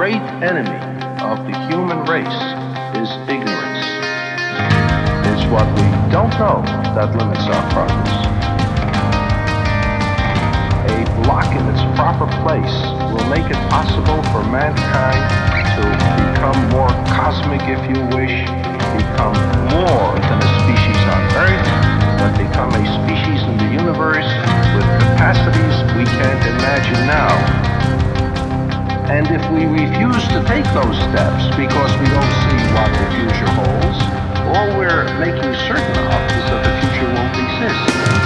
great enemy of the human race is ignorance. It's what we don't know that limits our progress. A block in its proper place will make it possible for mankind to become more cosmic, if you wish, become more than a species on Earth, but become a species in the universe with capacities we can't imagine now. And if we refuse to take those steps because we don't see what the future holds, all we're making certain of is that the future won't exist.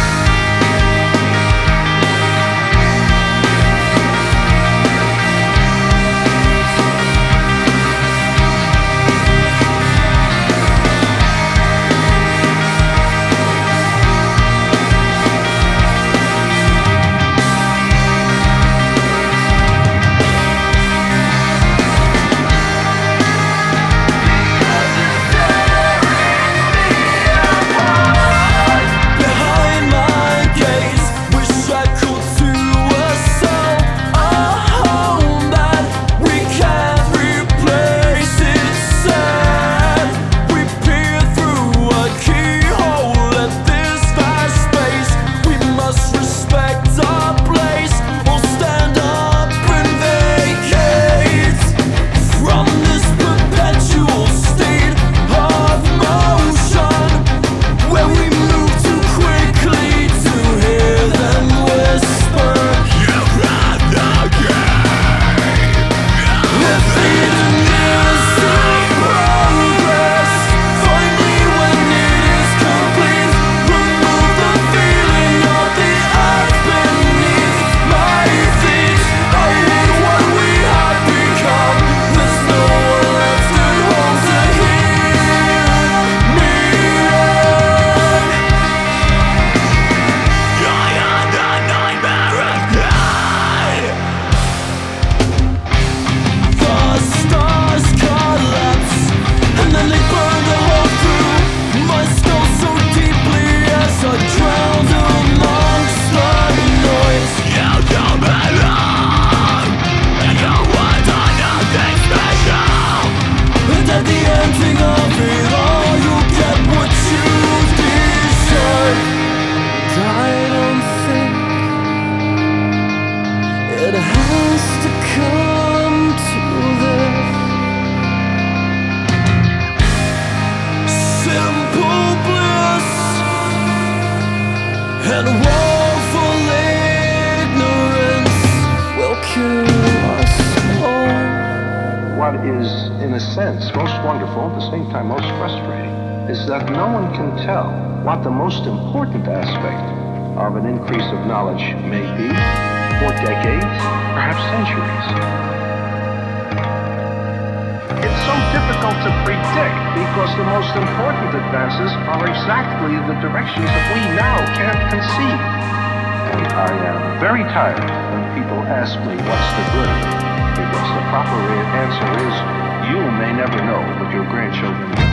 It has to come to this simple bliss and woeful ignorance will kill us all. What is, in a sense, most wonderful, at the same time most frustrating, is that no one can tell what the most important aspect of an increase of knowledge may be for decades, perhaps centuries. It's so difficult to predict because the most important advances are exactly the directions that we now can't conceive. And I am very tired when people ask me what's the good of it, because the proper answer is you may never know what your grandchildren will.